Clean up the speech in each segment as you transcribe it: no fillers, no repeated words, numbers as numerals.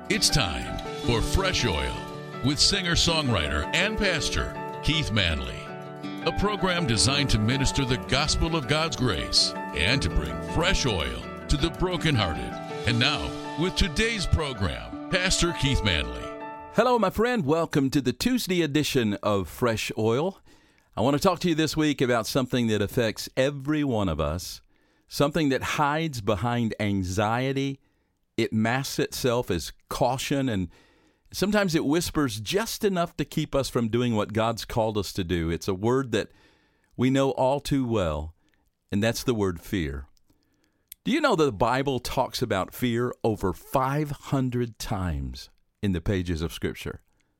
It's time for Fresh Oil with singer-songwriter and pastor Keith Manley, a program designed to minister the gospel of God's grace and to bring fresh oil to the brokenhearted. And now, with today's program, Pastor Keith Manley. Hello, my friend. Welcome to the Tuesday edition of Fresh Oil. I want to talk to you this week about something that affects every one of us, something that hides behind anxiety. It masks itself as caution, and sometimes it whispers just enough to keep us from doing what God's called us to do. It's a word that we know all too well, and that's the word fear. Do you know that the Bible talks about fear over 500 times in the pages of Scripture?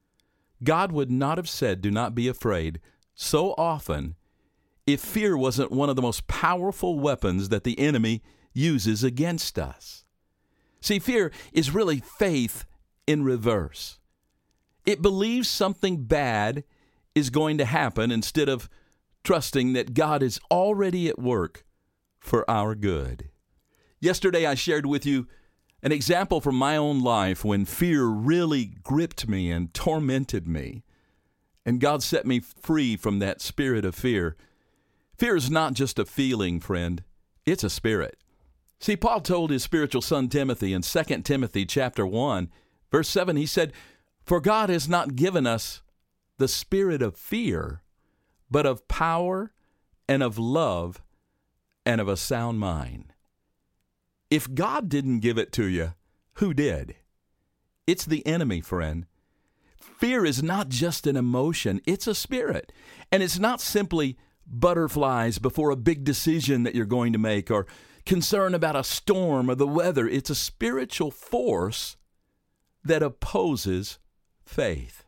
God would not have said, "Do not be afraid," so often if fear wasn't one of the most powerful weapons that the enemy uses against us. See, fear is really faith in reverse. It believes something bad is going to happen instead of trusting that God is already at work for our good. Yesterday, I shared with you an example from my own life when fear really gripped me and tormented me. And God set me free from that spirit of fear. Fear is not just a feeling, friend. It's a spirit. See, Paul told his spiritual son Timothy in 2 Timothy chapter 1, verse 7, he said, "For God has not given us the spirit of fear, but of power and of love and of a sound mind." If God didn't give it to you, who did? It's the enemy, friend. Fear is not just an emotion, it's a spirit. And it's not simply butterflies before a big decision that you're going to make or concern about a storm or the weather. It's a spiritual force that opposes faith.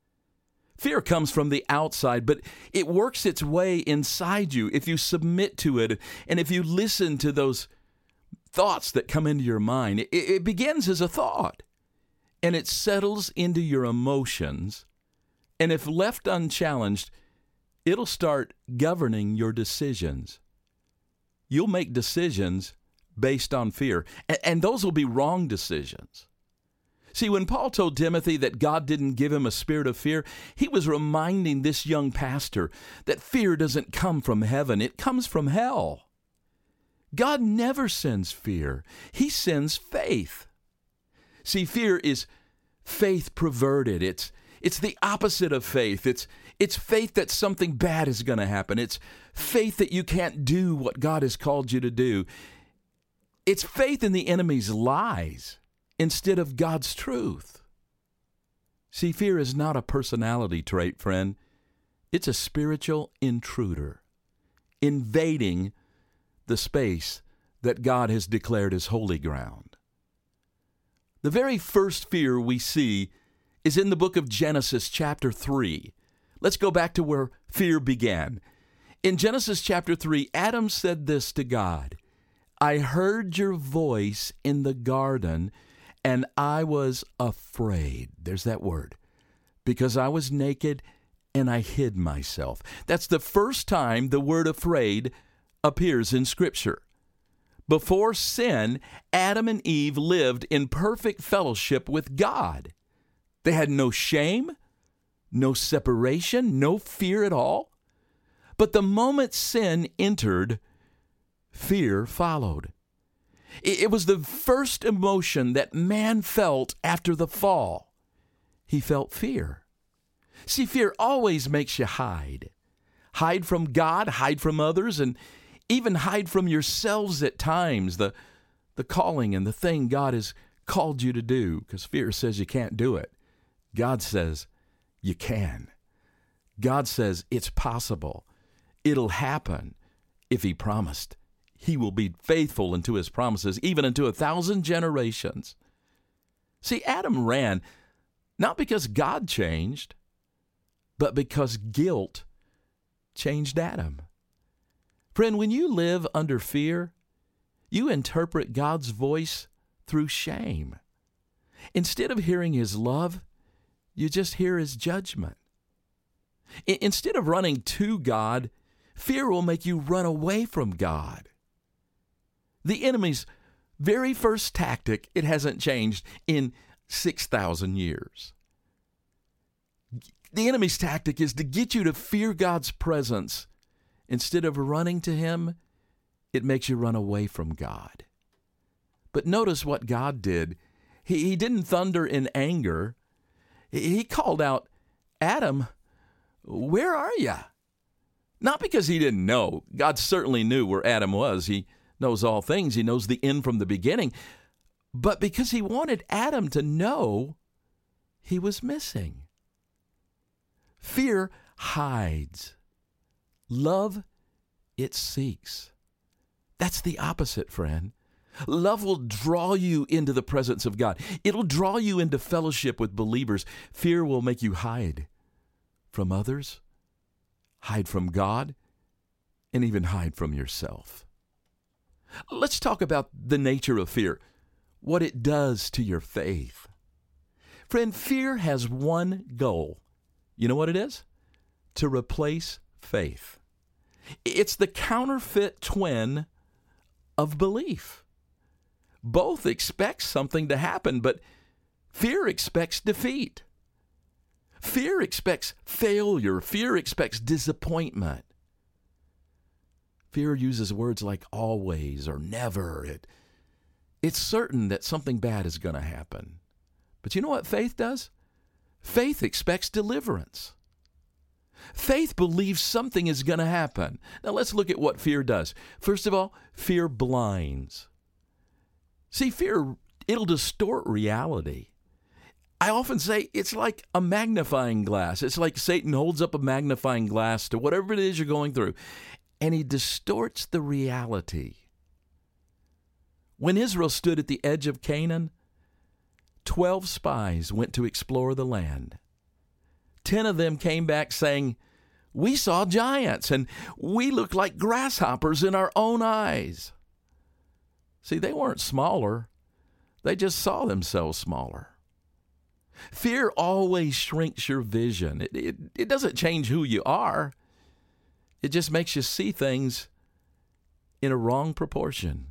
Fear comes from the outside, but it works its way inside you if you submit to it and if you listen to those thoughts that come into your mind. It begins as a thought, and it settles into your emotions, and if left unchallenged, it'll start governing your decisions. You'll make decisions based on fear, and those will be wrong decisions. See, when Paul told Timothy that God didn't give him a spirit of fear, he was reminding this young pastor that fear doesn't come from heaven, it comes from hell. God never sends fear. He sends faith. See, fear is faith perverted. It's the opposite of faith. It's faith that something bad is going to happen. It's faith that you can't do what God has called you to do. It's faith in the enemy's lies instead of God's truth. See, fear is not a personality trait, friend. It's a spiritual intruder invading the space that God has declared as holy ground. The very first fear we see is in the book of Genesis chapter 3. Let's go back to where fear began. In Genesis chapter 3, Adam said this to God, "I heard your voice in the garden, and I was afraid." There's that word. "Because I was naked, and I hid myself." That's the first time the word afraid appears in Scripture. Before sin, Adam and Eve lived in perfect fellowship with God. They had no shame, no separation, no fear at all. But the moment sin entered, fear followed. It was the first emotion that man felt after the fall. He felt fear. See, fear always makes you hide. Hide from God, hide from others, and even hide from yourselves at times, the calling and the thing God has called you to do, because fear says you can't do it. God says you can. God says it's possible. It'll happen if He promised. He will be faithful unto His promises, even unto 1,000 generations. See, Adam ran not because God changed, but because guilt changed Adam. Friend, when you live under fear, you interpret God's voice through shame. Instead of hearing His love, you just hear His judgment. Instead of running to God, fear will make you run away from God. The enemy's very first tactic, it hasn't changed, in 6,000 years. The enemy's tactic is to get you to fear God's presence. Instead of running to Him, it makes you run away from God. But notice what God did. He didn't thunder in anger. He called out, Adam, where are you? Not because He didn't know. God certainly knew where Adam was. He knows all things. He knows the end from the beginning. But because He wanted Adam to know he was missing. Fear hides. Love, it seeks. That's the opposite, friend. Love will draw you into the presence of God. It'll draw you into fellowship with believers. Fear will make you hide from others, hide from God, and even hide from yourself. Let's talk about the nature of fear, what it does to your faith. Friend, fear has one goal. You know what it is? To replace faith. It's the counterfeit twin of belief. Both expect something to happen, but fear expects defeat. Fear expects failure. Fear expects disappointment. Fear uses words like always or never. It's certain that something bad is going to happen. But you know what faith does? Faith expects deliverance. Faith believes something is going to happen. Now let's look at what fear does. First of all, fear blinds. See, fear, it'll distort reality. I often say it's like a magnifying glass. It's like Satan holds up a magnifying glass to whatever it is you're going through, and he distorts the reality. When Israel stood at the edge of Canaan, 12 spies went to explore the land. 10 of them came back saying, "We saw giants, and we looked like grasshoppers in our own eyes." See, they weren't smaller. They just saw themselves smaller. Fear always shrinks your vision. It doesn't change who you are. It just makes you see things in a wrong proportion.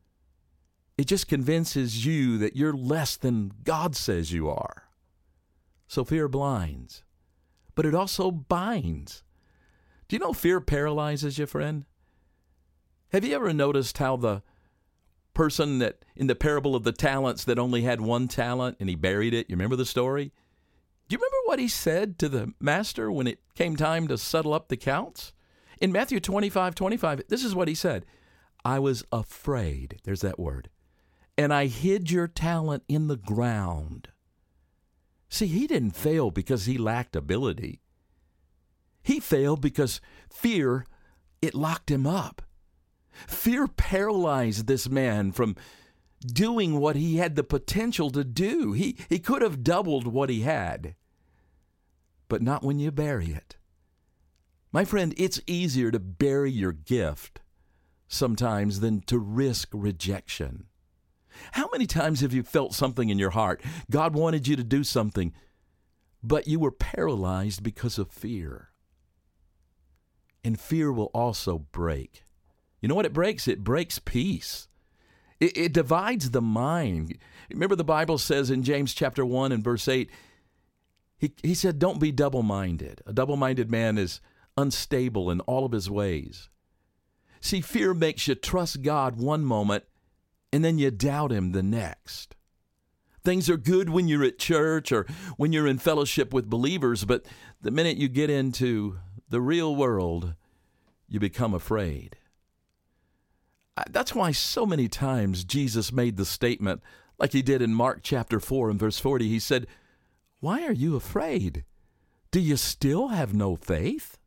It just convinces you that you're less than God says you are. So fear blinds, but it also binds. Do you know fear paralyzes you, friend? Have you ever noticed how the person that in the parable of the talents that only had one talent and he buried it, you remember the story? Do you remember what he said to the master when it came time to settle up the counts? In Matthew 25:25, this is what he said. "I was afraid," there's that word, "and I hid your talent in the ground." See, he didn't fail because he lacked ability. He failed because fear, it locked him up. Fear paralyzed this man from doing what he had the potential to do. He could have doubled what he had, but not when you bury it. My friend, it's easier to bury your gift sometimes than to risk rejection. How many times have you felt something in your heart? God wanted you to do something, but you were paralyzed because of fear. And fear will also break. You know what it breaks? It breaks peace. It divides the mind. Remember the Bible says in James chapter 1 and verse 8, he said, don't be double-minded. A double-minded man is unstable in all of his ways. See, fear makes you trust God one moment, and then you doubt Him the next. Things are good when you're at church or when you're in fellowship with believers, but the minute you get into the real world, you become afraid. That's why so many times Jesus made the statement, like He did in Mark chapter 4 and verse 40. He said, "Why are you afraid? Do you still have no faith?"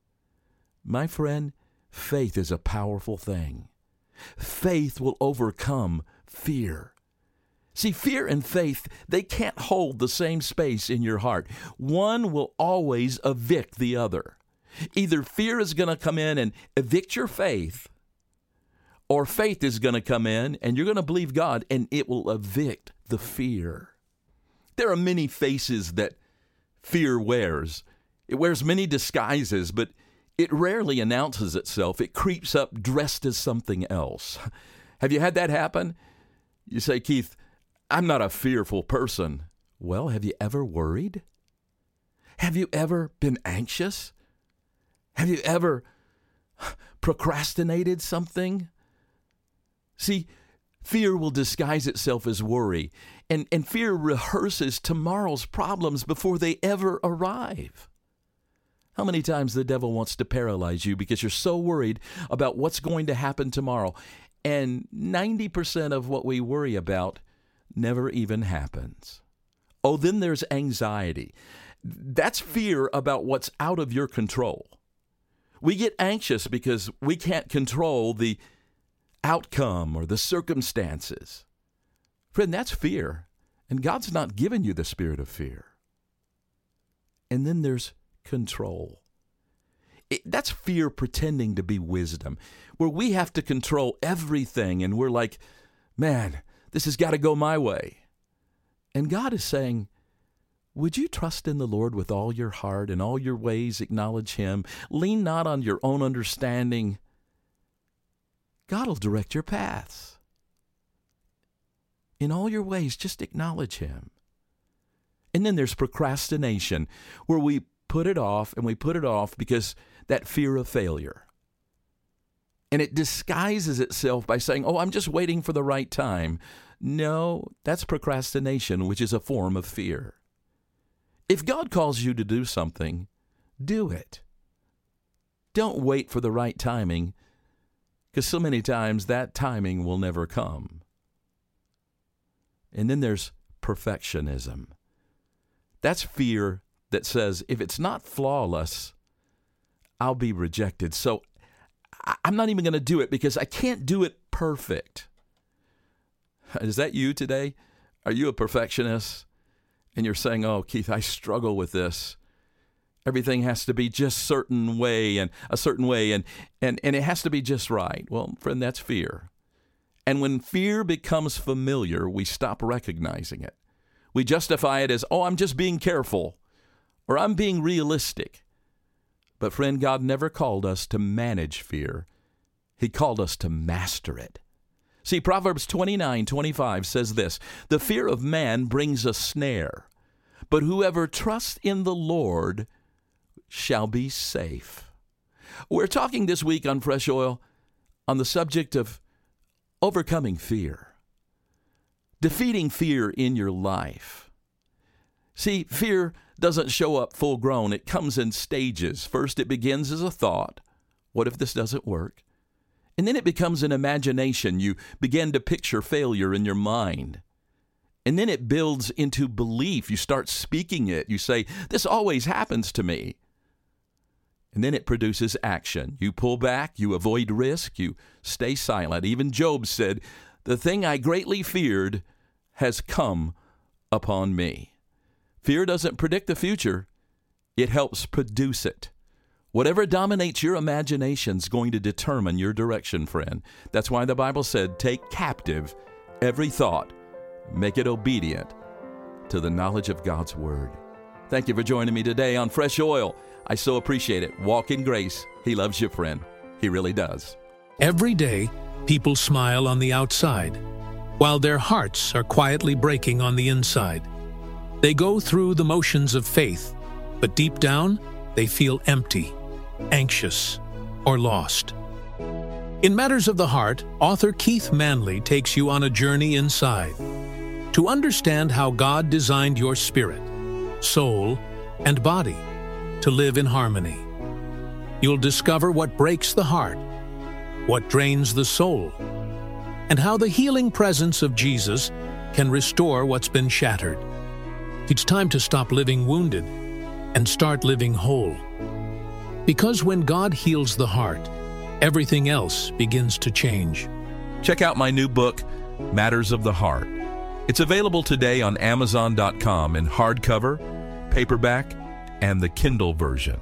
My friend, faith is a powerful thing. Faith will overcome fear. See, fear and faith, they can't hold the same space in your heart. One will always evict the other. Either fear is going to come in and evict your faith, or faith is going to come in and you're going to believe God and it will evict the fear. There are many faces that fear wears. It wears many disguises, but it rarely announces itself. It creeps up dressed as something else. Have you had that happen? You say, "Keith, I'm not a fearful person." Well, have you ever worried? Have you ever been anxious? Have you ever procrastinated something? See, fear will disguise itself as worry, and fear rehearses tomorrow's problems before they ever arrive. How many times the devil wants to paralyze you because you're so worried about what's going to happen tomorrow, and 90% of what we worry about never even happens. Oh, then there's anxiety. That's fear about what's out of your control. We get anxious because we can't control the outcome or the circumstances. Friend, that's fear. And God's not given you the spirit of fear. And then there's control. That's fear pretending to be wisdom, where we have to control everything and we're like, man, this has got to go my way. And God is saying, would you trust in the Lord with all your heart and all your ways, acknowledge Him, lean not on your own understanding. God will direct your paths. In all your ways, just acknowledge Him. And then there's procrastination, where we put it off and we put it off because that fear of failure. And it disguises itself by saying, oh, I'm just waiting for the right time. No, that's procrastination, which is a form of fear. If God calls you to do something, do it. Don't wait for the right timing, because so many times that timing will never come. And then there's perfectionism. That's fear that says, if it's not flawless, I'll be rejected. So I'm not even going to do it because I can't do it perfect. Is that you today? Are you a perfectionist? And you're saying, oh, Keith, I struggle with this. Everything has to be just a certain way, and it has to be just right. Well, friend, that's fear. And when fear becomes familiar, we stop recognizing it. We justify it as, oh, I'm just being careful, or I'm being realistic. But friend, God never called us to manage fear. He called us to master it. See, Proverbs 29:25 says this, the fear of man brings a snare, but whoever trusts in the Lord shall be safe. We're talking this week on Fresh Oil on the subject of overcoming fear, defeating fear in your life. See, fear doesn't show up full grown. It comes in stages. First, it begins as a thought. What if this doesn't work? And then it becomes an imagination. You begin to picture failure in your mind. And then it builds into belief. You start speaking it. You say, this always happens to me. And then it produces action. You pull back. You avoid risk. You stay silent. Even Job said, the thing I greatly feared has come upon me. Fear doesn't predict the future. It helps produce it. Whatever dominates your imagination is going to determine your direction, friend. That's why the Bible said, take captive every thought, make it obedient to the knowledge of God's Word. Thank you for joining me today on Fresh Oil. I so appreciate it. Walk in grace. He loves you, friend. He really does. Every day, people smile on the outside, while their hearts are quietly breaking on the inside. They go through the motions of faith, but deep down, they feel empty, anxious, or lost. In Matters of the Heart, author Keith Manley takes you on a journey inside to understand how God designed your spirit, soul, and body to live in harmony. You'll discover what breaks the heart, what drains the soul, and how the healing presence of Jesus can restore what's been shattered. It's time to stop living wounded and start living whole. Because when God heals the heart, everything else begins to change. Check out my new book, Matters of the Heart. It's available today on Amazon.com in hardcover, paperback, and the Kindle version.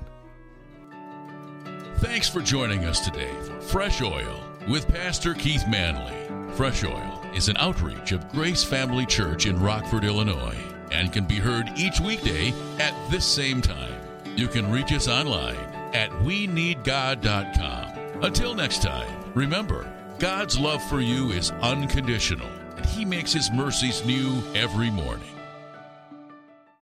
Thanks for joining us today for Fresh Oil with Pastor Keith Manley. Fresh Oil is an outreach of Grace Family Church in Rockford, Illinois, and can be heard each weekday at this same time. You can reach us online at weneedgod.com. Until next time, remember, God's love for you is unconditional, and He makes His mercies new every morning.